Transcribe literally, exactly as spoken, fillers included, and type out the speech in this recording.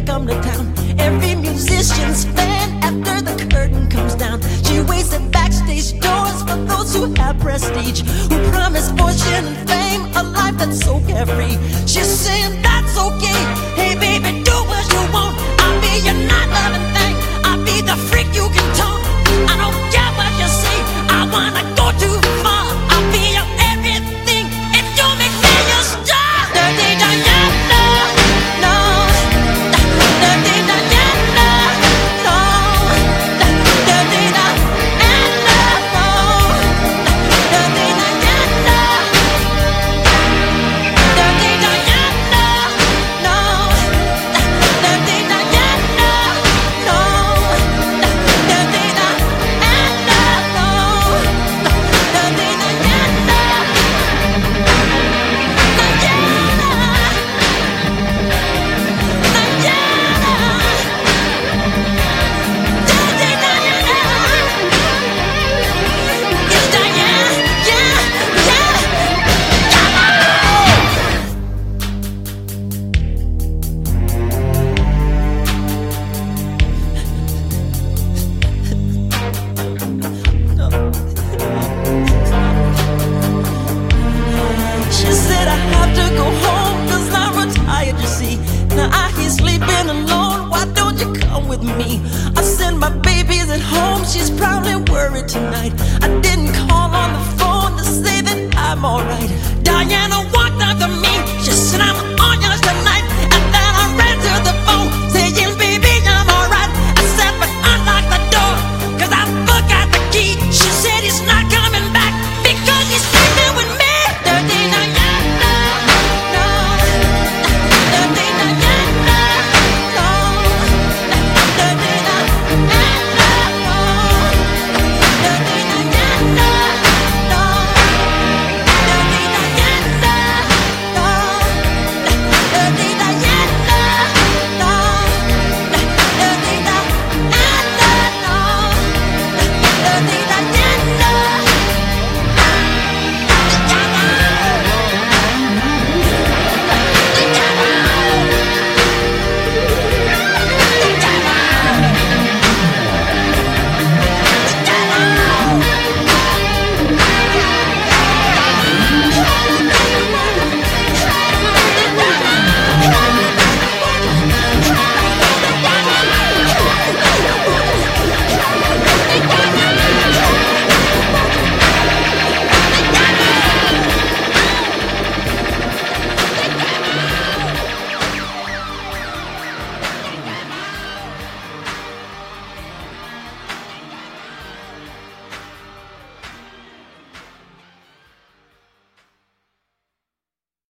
come to town. Every musician's fan after the curtain comes down. She waits at backstage doors for those who have prestige, who promise fortune and fame, a life that's so carefree. She's saying that's okay. Hey baby, do what you want. I'll be your not-loving thing. I'll be the freak you can taunt. I don't care what you say. I wanna go too far. I'll be your everything if you make me your star. Dirty Diana, no. Dirty Diana, no. Dirty Diana, no. Dirty Diana. Dirty Diana, no. Dirty Diana, no. Dirty Diana, no. Dirty She said I have to go home cause I'm retired, you see. Now I hear sleeping alone, why don't you come with me? I send my babies at home, she's probably worried tonight.